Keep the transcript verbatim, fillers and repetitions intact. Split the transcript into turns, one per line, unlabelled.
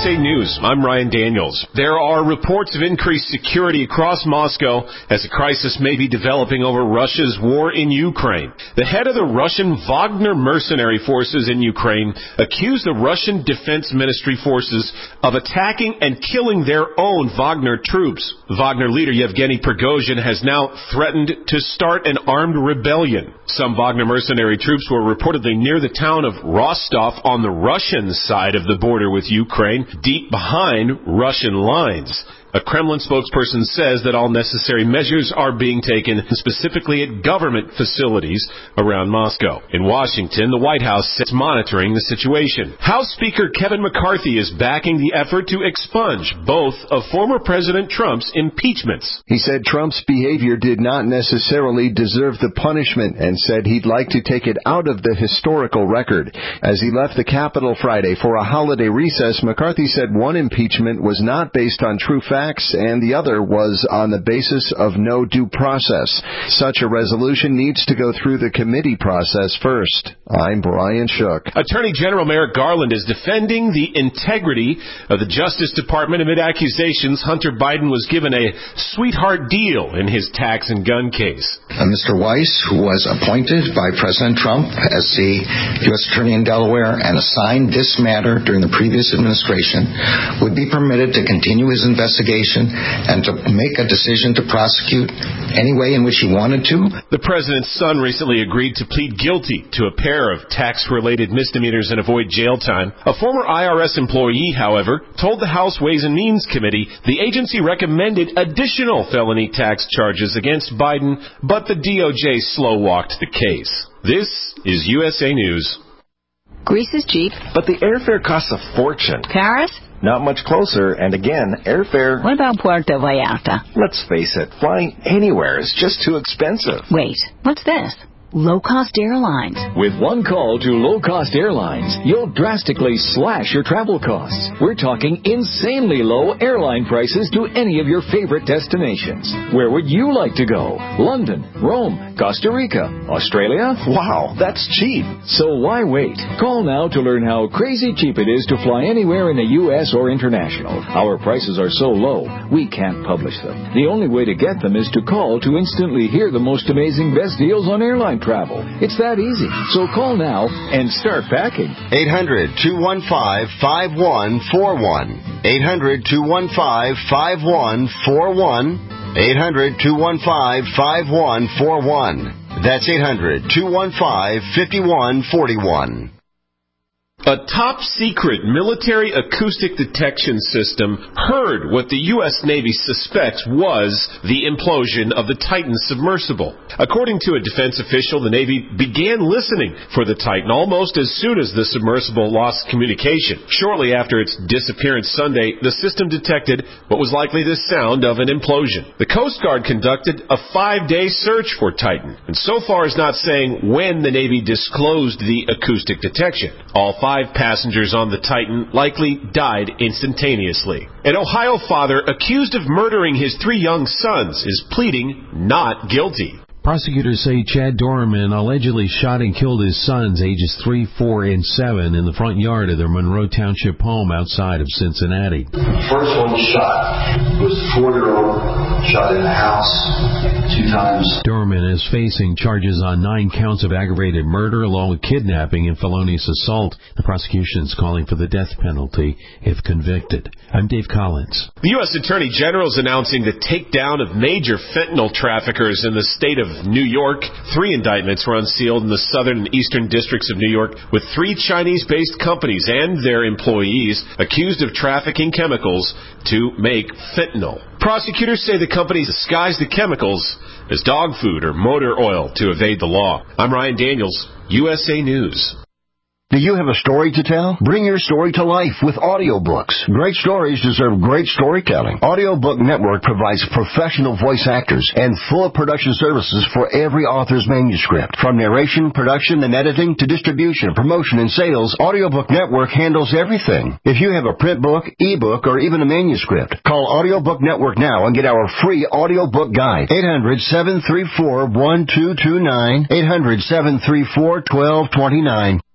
S A News, I'm Ryan Daniels. There are reports of increased security across Moscow as a crisis may be developing over Russia's war in Ukraine. The head of the Russian Wagner mercenary forces in Ukraine accused the Russian Defense Ministry forces of attacking and killing their own Wagner troops. Wagner leader Yevgeny Prigozhin has now threatened to start an armed rebellion. Some Wagner mercenary troops were reportedly near the town of Rostov on the Russian side of the border with Ukraine, deep behind Russian lines. A Kremlin spokesperson says that all necessary measures are being taken, specifically at government facilities around Moscow. In Washington, the White House is monitoring the situation. House Speaker Kevin McCarthy is backing the effort to expunge both of former President Trump's impeachments.
He said Trump's behavior did not necessarily deserve the punishment and said he'd like to take it out of the historical record. As he left the Capitol Friday for a holiday recess, McCarthy said one impeachment was not based on true facts, and the other was on the basis of no due process. Such a resolution needs to go through the committee process first. I'm Brian Shook.
Attorney General Merrick Garland is defending the integrity of the Justice Department amid accusations Hunter Biden was given a sweetheart deal in his tax and gun case.
Uh, Mister Weiss, who was appointed by President Trump as the U S Attorney in Delaware and assigned this matter during the previous administration, would be permitted to continue his investigation and to make a decision to prosecute any way in which he wanted to.
The president's son recently agreed to plead guilty to a pair of tax-related misdemeanors and avoid jail time. A former I R S employee, however, told the House Ways and Means Committee the agency recommended additional felony tax charges against Biden, but the D O J slow-walked the case. This is U S A News.
Greece is cheap.
But the airfare costs a fortune.
Paris?
Not much closer, and again, airfare...
What about Puerto Vallarta?
Let's face it, flying anywhere is just too expensive.
Wait, what's this? Low-cost airlines.
With one call to low-cost airlines, you'll drastically slash your travel costs. We're talking insanely low airline prices to any of your favorite destinations. Where would you like to go? London, Rome, Costa Rica, Australia?
Wow, that's cheap.
So why wait? Call now to learn how crazy cheap it is to fly anywhere in the U S or international. Our prices are so low, we can't publish them. The only way to get them is to call to instantly hear the most amazing best deals on airline travel. It's that easy. So call now and start packing.
eight hundred, two one five, five one four one. eight hundred, two one five, five one four one. eight hundred, two one five, five one four one. That's eight hundred, two one five, five one four one.
A top-secret military acoustic detection system heard what the U S Navy suspects was the implosion of the Titan submersible. According to a defense official, the Navy began listening for the Titan almost as soon as the submersible lost communication. Shortly after its disappearance Sunday, the system detected what was likely the sound of an implosion. The Coast Guard conducted a five-day search for Titan, and so far is not saying when the Navy disclosed the acoustic detection. All five Five passengers on the Titan likely died instantaneously. An Ohio father accused of murdering his three young sons is pleading not guilty.
Prosecutors say Chad Dorman allegedly shot and killed his sons, ages three, four, and seven, in the front yard of their Monroe Township home outside of Cincinnati.
The first one was shot. It was a four-year-old shot in the house two times.
Dorman is facing charges on nine counts of aggravated murder along with kidnapping and felonious assault. The prosecution is calling for the death penalty if convicted. I'm Dave Collins.
The U S Attorney General is announcing the takedown of major fentanyl traffickers in the state of New York. Three indictments were unsealed in the southern and eastern districts of New York, with three Chinese-based companies and their employees accused of trafficking chemicals to make fentanyl. Prosecutors say the companies disguised the chemicals as dog food or motor oil to evade the law. I'm Ryan Daniels, U S A News.
Do you have a story to tell? Bring your story to life with audiobooks. Great stories deserve great storytelling. Audiobook Network provides professional voice actors and full production services for every author's manuscript. From narration, production, and editing to distribution, promotion, and sales, Audiobook Network handles everything. If you have a print book, ebook, or even a manuscript, call Audiobook Network now and get our free audiobook guide. eight hundred, seven three four, one two two nine. eight hundred, seven three four, one two two nine.